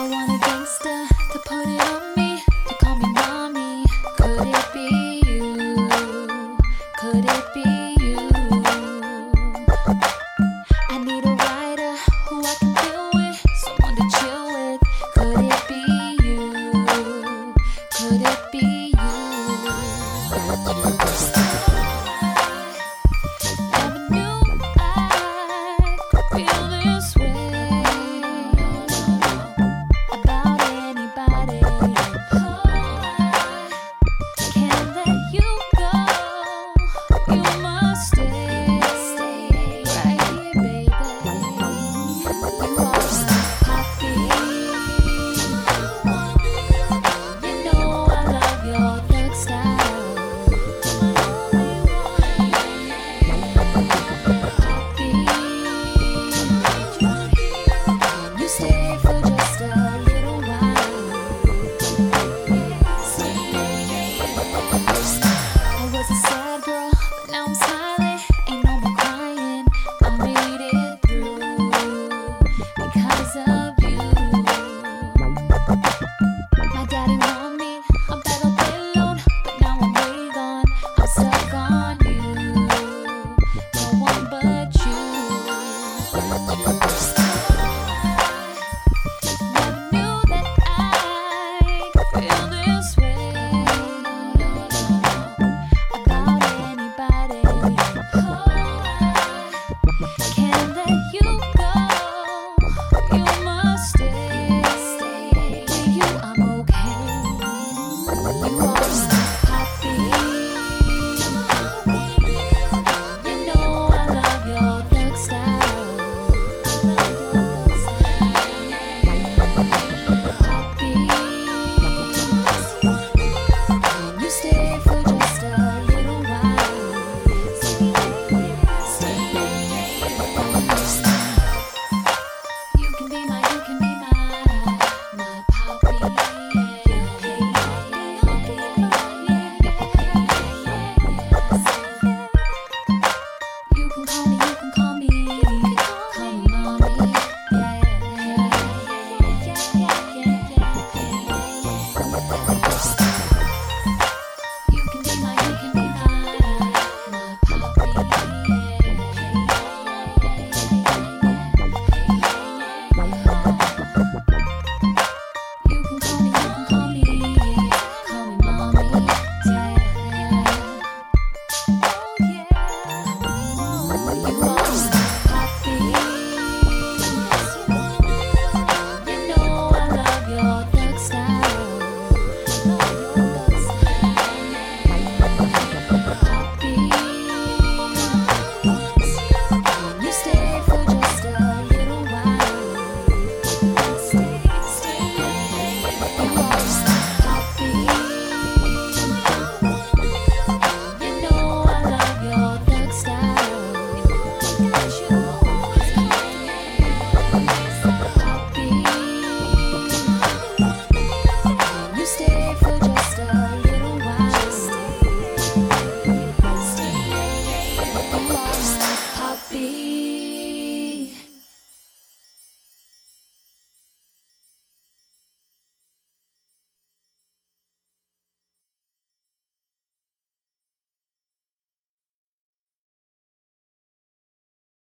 want a gangster to put it on me, to call me mommy. Could it be you? Could it be you? I need a rider who I can deal with, someone to chill with. Could it be you? Could it be you? Never knew I could feel this way about anybody. I can't let you go. You must stay right here, baby. You are my heartbeat. You know I love your thug style. You stay for just a little while. Stay.